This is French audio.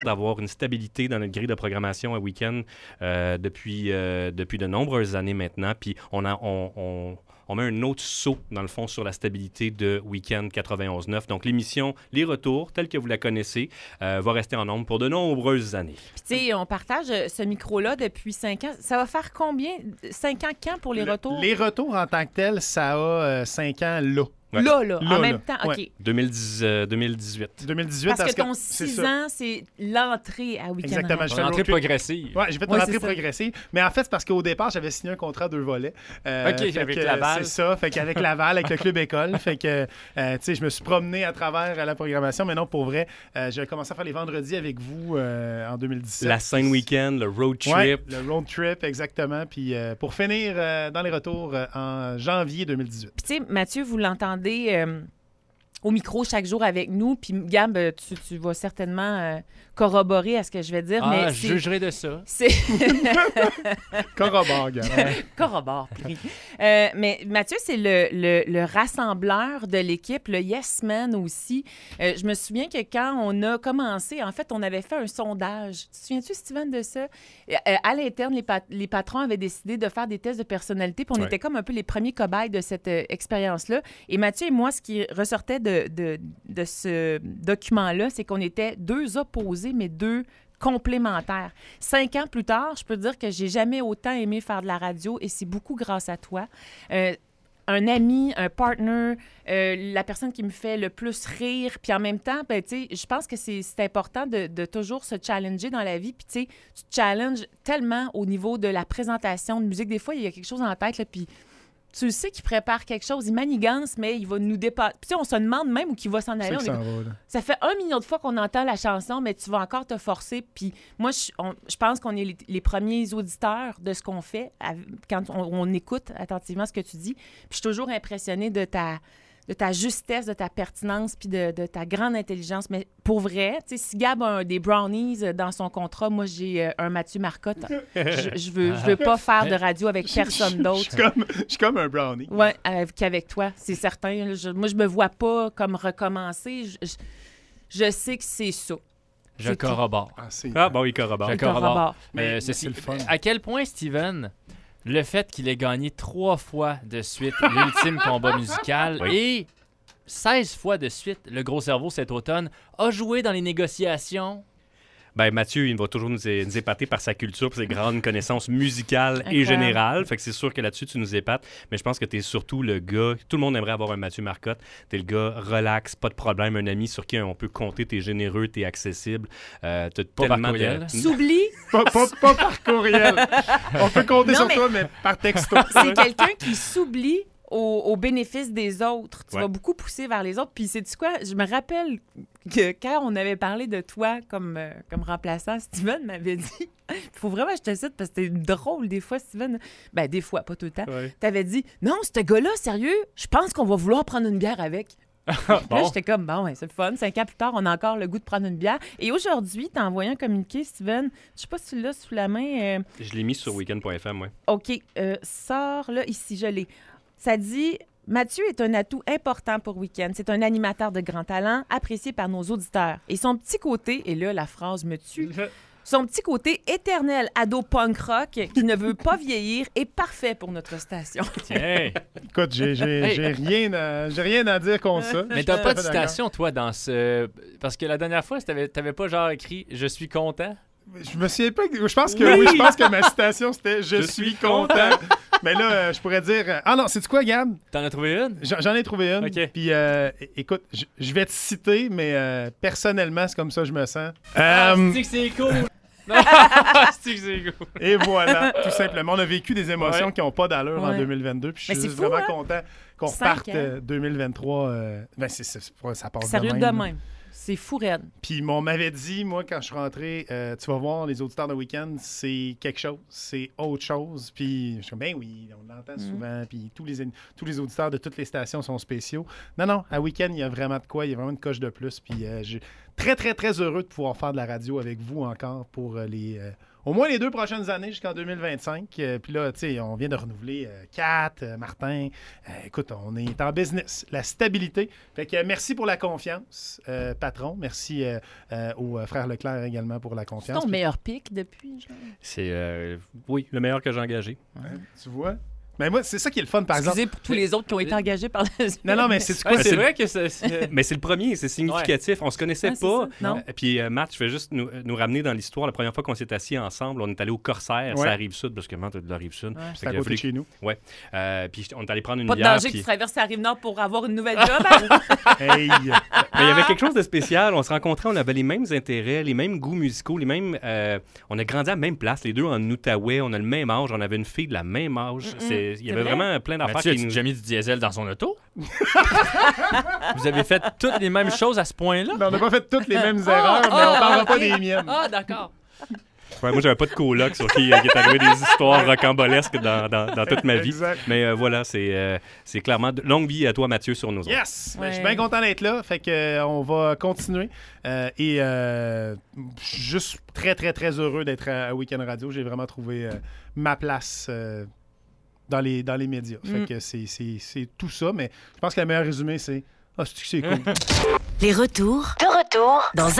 d'avoir une stabilité dans notre grille de programmation à Week-end depuis de nombreuses années maintenant. Puis on met un autre saut, dans le fond, sur la stabilité de Week-end 91.9. Donc, l'émission Les Retours, telle que vous la connaissez, va rester en nombre pour de nombreuses années. Puis, tu sais, on partage ce micro-là depuis 5 ans. Ça va faire combien? 5 ans quand pour les retours? Les retours en tant que tels, ça a 5 ans là. Ouais. Là, en là. même temps, OK. Ouais. 2018. 2018, Parce que ton 6 ans, c'est l'entrée à Week-end. Exactement. Une entrée progressive. Oui, j'ai fait une entrée progressive. Mais en fait, c'est parce qu'au départ, j'avais signé un contrat à 2 volets. OK, avec Laval. C'est ça. Fait qu'avec Laval, avec le club école. Fait que, tu sais, je me suis promené à travers la programmation. Mais non, pour vrai, j'ai commencé à faire les vendredis avec vous en 2017. La scène week-end, le road trip. Ouais, le road trip, exactement. Puis pour finir dans les retours en janvier 2018. Puis, tu sais, Mathieu, vous l'entendez au micro chaque jour avec nous. Puis, Gab, tu vas certainement corroborer à ce que je vais dire. Ah, mais je jugerai de ça. C'est... Corrobore, Gab. Corrobore. Mais Mathieu, c'est le rassembleur de l'équipe, le Yes Man aussi. Je me souviens que quand on a commencé, en fait, on avait fait un sondage. Tu te souviens-tu, Steven, de ça? À l'interne, les patrons avaient décidé de faire des tests de personnalité, puis on était comme un peu les premiers cobayes de cette expérience-là. Et Mathieu et moi, ce qui ressortait de ce document-là, c'est qu'on était 2 opposés, mais 2 complémentaires. 5 ans plus tard, je peux te dire que j'ai jamais autant aimé faire de la radio et c'est beaucoup grâce à toi. Un ami, un partner, la personne qui me fait le plus rire. Puis en même temps, ben, tu sais, je pense que c'est important de toujours se challenger dans la vie. Puis tu sais, tu te challenges tellement au niveau de la présentation de musique. Des fois, il y a quelque chose en tête, là, puis tu sais qu'il prépare quelque chose, il manigance, mais il va nous dépasser. Puis on se demande même où il va s'en aller. Ça fait 1 million de fois qu'on entend la chanson, mais tu vas encore te forcer. Puis moi, je pense qu'on est les premiers auditeurs de ce qu'on fait quand on écoute attentivement ce que tu dis. Puis je suis toujours impressionnée de ta justesse, de ta pertinence, puis de ta grande intelligence. Mais pour vrai, tu sais, si Gab a des brownies dans son contrat, moi, j'ai un Mathieu Marcotte. Je veux pas faire de radio avec personne d'autre. Je suis comme un brownie. Oui, qu'avec toi, c'est certain. Moi, je me vois pas comme recommencer. Je sais que c'est ça. Je corrobore. Bon, il corrobore. Je corrobore. Mais c'est le fun. À quel point, Steven, le fait qu'il ait gagné 3 fois de suite l'ultime combat musical et 16 fois de suite le gros cerveau cet automne a joué dans les négociations. Ben, Mathieu, il va toujours nous épater par sa culture, par ses grandes connaissances musicales et générales. Fait que c'est sûr que là-dessus, tu nous épates. Mais je pense que tu es surtout le gars... Tout le monde aimerait avoir un Mathieu Marcotte. Tu es le gars relax, pas de problème, un ami sur qui on peut compter. Tu es généreux, tu es accessible. T'as tellement de... S'oublie. Pas par courriel. On peut compter sur toi, mais par texto. C'est quelqu'un qui s'oublie au bénéfice des autres. Tu vas beaucoup pousser vers les autres. Puis, sais-tu quoi? Je me rappelle que quand on avait parlé de toi comme remplaçant, Steven m'avait dit... Il faut vraiment que je te cite parce que c'était drôle des fois, Steven. Ben, des fois, pas tout le temps. T'avais dit, non, ce gars-là, sérieux, je pense qu'on va vouloir prendre une bière avec. Là, j'étais comme, bon, c'est le fun. 5 ans plus tard, on a encore le goût de prendre une bière. Et aujourd'hui, t'as envoyé un communiqué, Steven. Je sais pas si tu l'as sous la main. Je l'ai mis sur weekend.fm, oui. OK. Sors, là, ici, je l'ai. Ça dit... Mathieu est un atout important pour Week-end. C'est un animateur de grand talent, apprécié par nos auditeurs. Et son petit côté, et là, la phrase me tue, son petit côté éternel ado punk rock qui ne veut pas vieillir est parfait pour notre station. Tiens! Écoute, j'ai rien à dire contre ça. Mais t'as pas de citation, toi, dans ce... Parce que la dernière fois, t'avais pas genre écrit « Je suis content ». Je me souviens pas. Je pense que oui, je pense que ma citation c'était je suis content. Mais là, je pourrais dire ah non, c'est quoi, Gab? T'en as trouvé une? J'en ai trouvé une. OK. Puis écoute, je vais te citer, mais personnellement, c'est comme ça que je me sens. C'est que c'est cool. C'est que c'est cool. Et voilà, tout simplement. On a vécu des émotions qui n'ont pas d'allure en 2022. Puis je suis juste vraiment content qu'on reparte 2023. Ben ça passe Sérieux de de même. même. C'est fou raide. Puis on m'avait dit, moi, quand je suis rentré, tu vas voir, les auditeurs de Week-end, c'est quelque chose, c'est autre chose. Puis je suis comme, ben oui, on l'entend souvent. Puis tous les auditeurs de toutes les stations sont spéciaux. Non, à Week-end, il y a vraiment de quoi, il y a vraiment une coche de plus. Puis je suis très, très, très heureux de pouvoir faire de la radio avec vous encore pour au moins les 2 prochaines années jusqu'en 2025. Puis là, tu sais, on vient de renouveler Kat, Martin. Écoute, on est en business. La stabilité. Fait que merci pour la confiance, patron. Merci au frère Leclerc également pour la C'est confiance. ton meilleur pic depuis, genre? C'est, oui, le meilleur que j'ai engagé. Tu vois? Mais moi, c'est ça qui est le fun, par exemple. Excusez pour tous les autres qui ont été engagés par la... Non, mais c'est quoi? Ouais, C'est c'est vrai que c'est... Mais c'est le premier, c'est significatif. On se connaissait Ah, c'est pas. ça. Non. Puis Matt, je vais juste nous ramener dans l'histoire. La première fois qu'on s'est assis ensemble, on est allé au Corsaire, Ouais. c'est à Rive-Sud, parce que Matt est de la Rive-Sud. Ouais. C'est à côté de chez nous. Ouais. Puis on est allé prendre une Pas de bière. danger que puis- tu traverses la Rive-Nord pour avoir une nouvelle job. Hein? Hey! Mais il y avait quelque chose de spécial. On se rencontrait, on avait les mêmes intérêts, les mêmes goûts musicaux, les mêmes. On a grandi à la même place, les deux en Outaouais. On a le même âge. On avait une fille de la même âge. Il y avait vrai? vraiment plein d'affaires Mathieu, qui as-tu nous. déjà mis du diesel dans son auto? Vous avez fait toutes les mêmes choses à ce point-là? Ben, on n'a pas fait toutes les mêmes erreurs, mais on parlera pas des miennes. Ah, d'accord. Ouais, moi, j'avais pas de coloc sur qui est arrivé des histoires rocambolesques dans toute ma vie. Exact. Mais voilà, c'est clairement longue vie à toi, Mathieu, sur nos ondes. Yes! Ben, Ouais. je suis bien content d'être là. Fait que on va continuer. Et je suis juste très, très, très heureux d'être à Week-end Radio. J'ai vraiment trouvé ma place dans les médias. Fait que c'est tout ça. Mais je pense que le meilleur résumé, c'est... Ah, c'est cool. Les retours. De retour dans